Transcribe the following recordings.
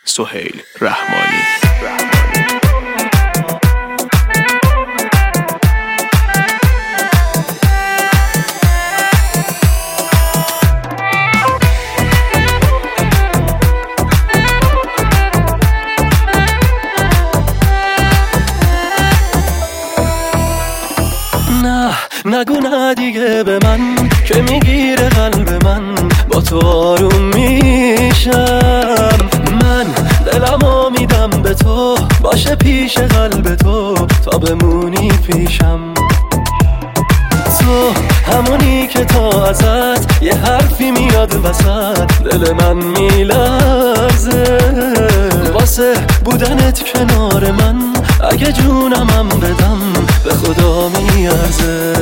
سهیل رحمانی. نگو نه دیگه به من که میگیره قلب من، با تو آروم میشم. من دلمو میدم به تو، باشه پیش قلب تو تا بمونی پیشم. تو همونی که تا ازت یه حرفی میاد وسط دل من میلرزه، واسه بودنت کنار من اگه جونمم بدم به خدا میارزه.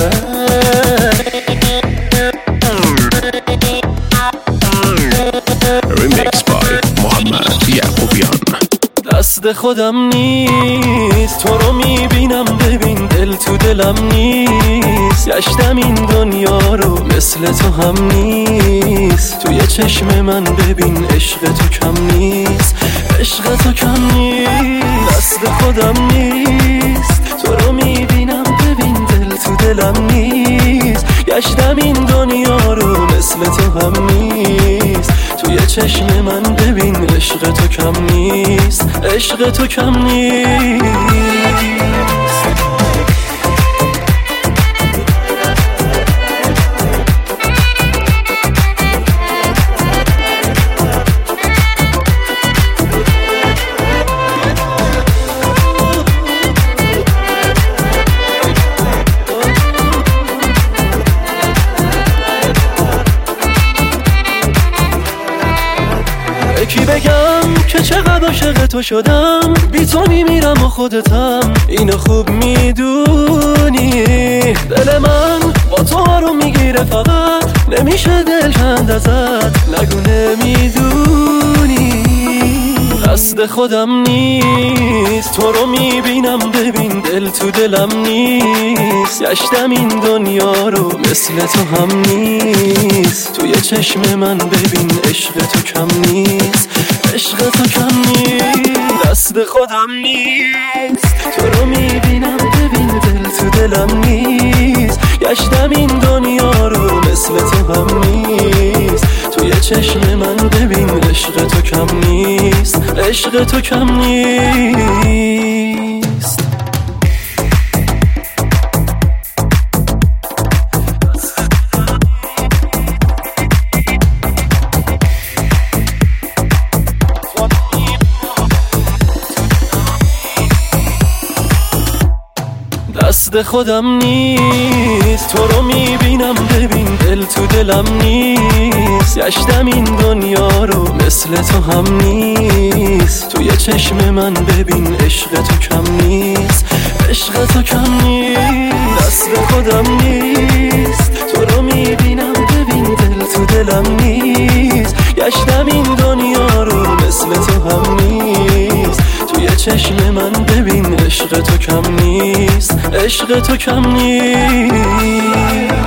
ریمیکس بای محمد یعقوبیان. دست خودم نیست، تو رو میبینم ببین دل تو دلم نیست. گشتم این دنیا رو مثل تو هم نیست، توی چشم من ببین عشق تو کم نیست، عشق تو کم نیست. دست خودم نیست، تو رو میبینم ببین دل تو دلم نیست. گشتم این دنیا رو مثل تو هم نیست، توی چشم من ببین عشق تو کم نیست، عشق تو کم نیست. کی بگم که چقدر عاشق تو شدم، بی تو میمیرم و خودتم اینو خوب میدونی. دل من با تو آروم میگیره فقط نمیشه دل کند ازت، نگو نمیدونی. قصد خودم نیست، تو رو میبینم ببین دل تو دلم نیست. گشتم این دنیا رو مثل تو هم نیست، توی چشم من ببین عشق تو کم نیست، عشق تو کم نیست. دست خودم نیست، تو رو میبینم ببین دل تو دلم نیست. گشتم این دنیا رو مثل تو هم نیست، توی چشم من ببین عشق تو کم نیست، عشق تو کم نیست. دست خودم نیست، تو رو میبینم ببین دل تو دلم نیست. گشتم این دنیا رو مثل تو هم نیست، توی چشم من ببین عشق تو کم نیست، عشق تو کم نیست. دست خودم نیست، تو رو میبینم ببین دل تو دلم نیست. گشتم این دنیا رو مثل تو هم نیست، توی چشم من ببین عشق تو کم نیست، عشق تو کم نیست.